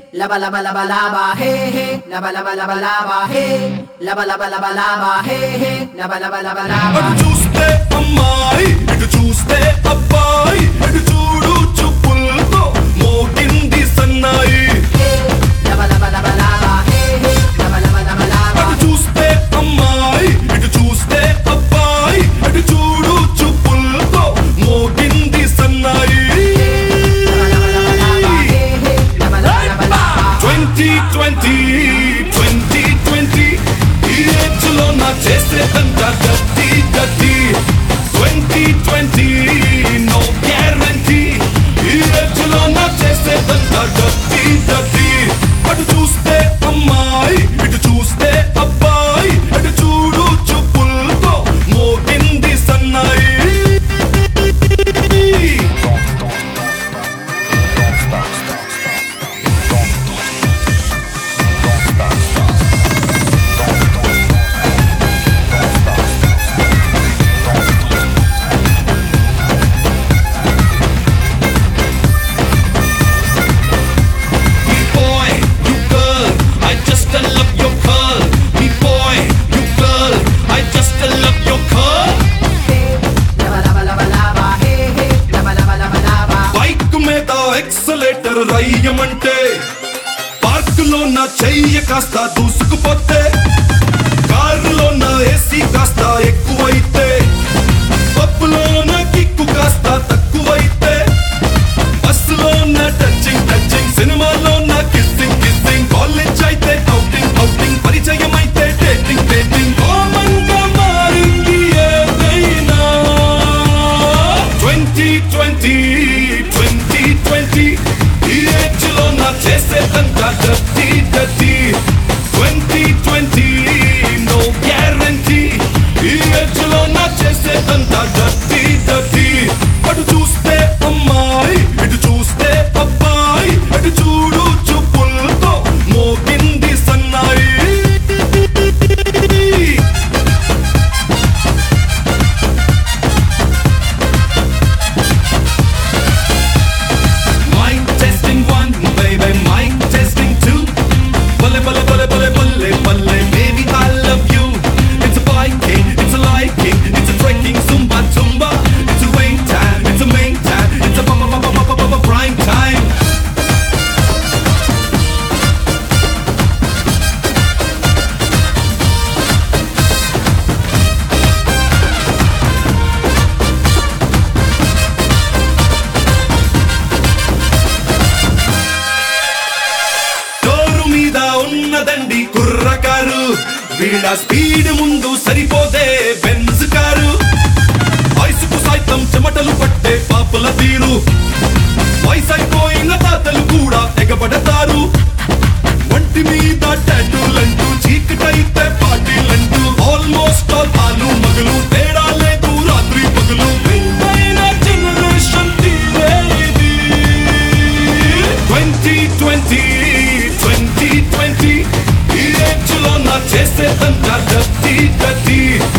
laba laba laba laba hey hey, laba laba laba laba hey, laba laba laba laba hey hey, laba laba laba laba. అటు చూస్తే అమ్మాయి ఇటు చూస్తే అబ్బాయి అటు చూడు చూపులతో మోగింది సన్నాయి Laba laba laba laba hey hey, laba laba laba laba. అటు చూస్తే అమ్మాయి ఇటు చూస్తే అబ్బాయి అటు చూడు చూపులతో మోగింది సన్నాయి 2020 2020 ఈ ఏజ్లో నా చేసేదంతా గట్టి గట్టి 2020 నో గ్యారంటీ ఈ ఏజ్లో నా చేసేదంతా గట్టి గట్టి అటు చూస్తే అమ్మాయి ఇటు చూస్తే అబ్బాయి అటు చూడు చూపులతో మోగింది సన్నాయి ఎక్సలేటర్ రయ్యమంటే పార్కులో నా చెయ్యి కాస్త దూసుకుపోతే కారులో నా ఏసీ కాస్త ఎక్కువైతే పప్పులో నా కిక్కు కాస్త తక్కువైతే బస్సులో నా టచింగ్ టచింగ్ సినిమాలో నా కిస్సింగ్ కిస్సింగ్ కాలేజ్ అయితే ఔటింగ్ ఔటింగ్ పరిచయం అయితే డేటింగ్ డేటింగ్ కామన్ గా మారింది ఏదైనా 2020 2020 ఈ ఏజ్లో నా చేసేదంతా డర్టీ డర్టీ 2020 నో గ్యారంటీ ఈ ఏజ్లో నా చేసేదంతా డర్టీ డర్టీ అటు చూస్తే అమ్మాయి ఇటు చూస్తే అబ్బాయి అటు చూడు చూపులతో మోగింది సన్నాయి Mic testing 1, baby, mic testing 2. Balle, balle, balle, balle, balle, balle, baby, I love you. It's a biking, it's a liking, it's a trekking, zumba, zumba. It's a rain time, it's a main time, it's a prime time. Door మీద ఉన్నదండి కుర్రకారు వీళ్ళ speed ముందు సరిపోదే Benz car వయసుకు సైతం చెమటలు పట్టే పాపుల తీరు వయసైపోయిన తాతలు కూడా ఎగబడతారు ఒంటి మీద టాటూలంటూ చీకటైతే పార్టీలంటూ ఆల్మోస్ట్ ఆల్ ఆలు మగలు తేడా లేదు రాత్రి పగలు వింతైన జనరేషన్ తీరే ఇది 2020 2020 ఈ ఏజ్లో నా చేసేదంతా డర్టీ డర్టీ